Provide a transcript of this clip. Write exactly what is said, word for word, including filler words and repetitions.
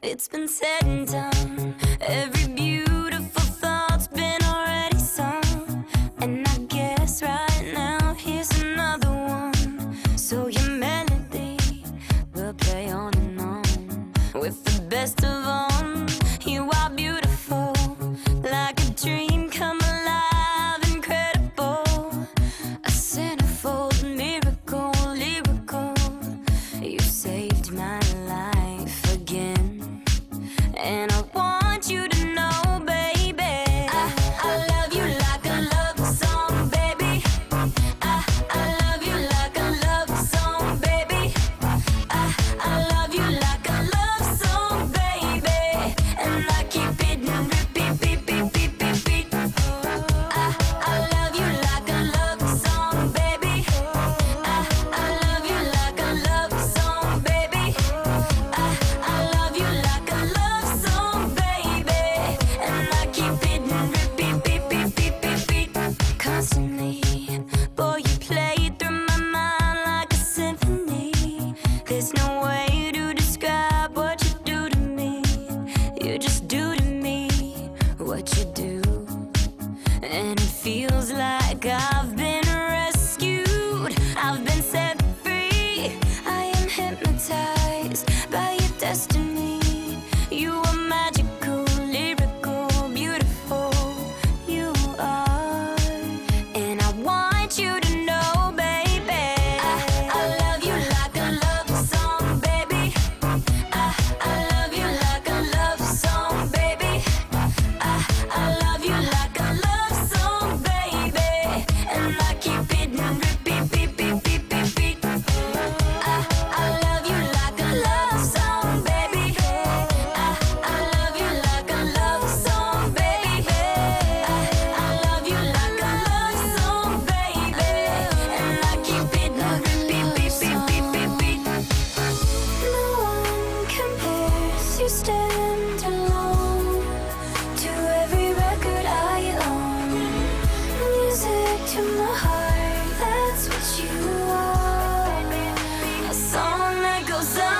It's been said and done. Every beautiful thought's been already sung. And I guess right now here's another one. So your melody will play on and on. With the best of them, you are beautiful, like a dream come alive, incredible. A centerfold miracle, lyrical. You saved my life again. And I want you to know, baby, I, I love you like a love song, baby. I, I love you like a love song, baby. I, I love you like a love song, baby. And I keep it in repeat, beat, beat, beat, beat, beat. I, I love you like a love song, baby. I, I love you like a love song, baby. I, I love you like a love song, baby. And I keep it in repeat, beat, beat, beat, beat, beat. Constantly, boy, you play through my mind like a symphony. There's no way to describe what you do to me. You just do to me what you do. And it feels like I've been rescued. I've been set free. I am hypnotized by your destiny. You are magical, lyrical, beautiful. You are. And I want you to know, baby, I, I love you like a love song, baby. I, I love you like a love song, baby. I, I love you like a love song, baby. And I keep it in repeat, beat, beat, beat, beat, beat. I, I love you like a love song, baby. I, I love you like a love song, baby. I, I love you like a love song, baby. And I keep it in repeat, beat, beat, beat, beat, beat. No one compares, you stand alone to every record I own. Music to my heart, that's what you are. A song that goes on.